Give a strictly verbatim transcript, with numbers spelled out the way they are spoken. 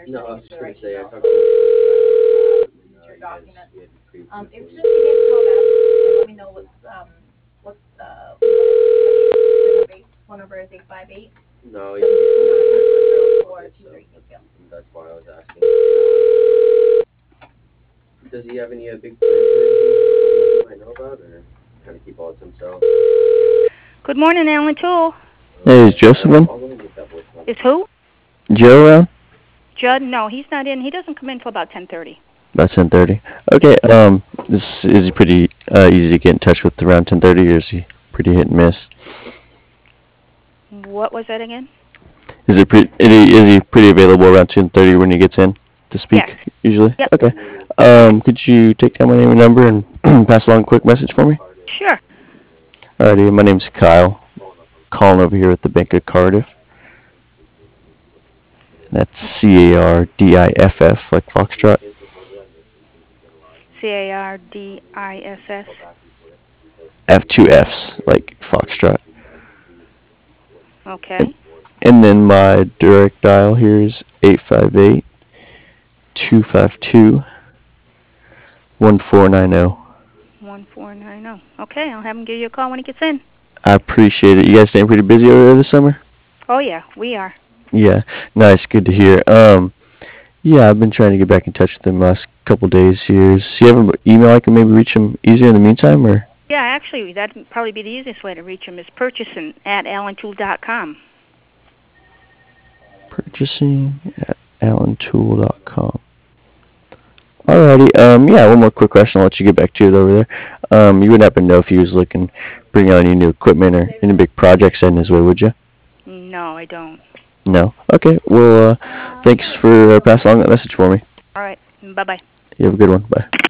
No, I sending was to just the gonna right say I email. talked to you. This is Uh, your you guys, document. we had previously Um, if you spoken. just give me a call back and let me know what's, um, what's, uh, you know, what's the base phone number is eight five eight, No, he, seven he two told me to nine, check back in zero in four August, two so three. Thank you. that's why I was asking. Does he have any uh, big plans or anything that you might know about, or kind of keep all to himself? Good morning, Alan Tool. Okay, Hey, is I'll, Joseph uh, in? I'll go ahead and get that voicemail Is then. who? Joe around? Judd? No, he's not in. He doesn't come in until about ten thirty. About ten thirty. Okay, um, this is he pretty uh, easy to get in touch with around ten thirty, or is he pretty hit and miss? What was that again? Is it pre- is he pretty available around ten thirty when he gets in to Yes. speak, usually? Yep. Okay. Um, could you take down my name and number and pass along a quick message for me? Sure. Alrighty, my name's Kyle. Calling over here at the Bank of Cardiff. That's C A R D I F F, like Foxtrot. C A R D I S S. F two Fs, like Foxtrot. And, Okay. and then my direct dial here is eight five eight, two five two, one four nine zero. one four nine zero. Okay, I'll have him give you a call when he gets in. I appreciate it. You guys staying pretty busy over there this summer? Oh, yeah, we are. Yeah, nice. Good to hear. Um, yeah, I've been trying to get back in touch with him last couple days here. Do you have an email I can maybe reach him easier in the meantime, or Yeah, actually, that'd probably be the easiest way to reach him is purchasing at allen tool dot com. purchasing at allen tool dot com? Alrighty. Um, yeah, one more quick question. I'll let you get back to it over there. Um, you wouldn't happen to know if he was looking, bring out any new equipment or any big projects in his way, would you? No, I don't. No. Okay. Well, uh, thanks for uh, passing along that message for me. All right. Bye-bye. You have a good one. Bye.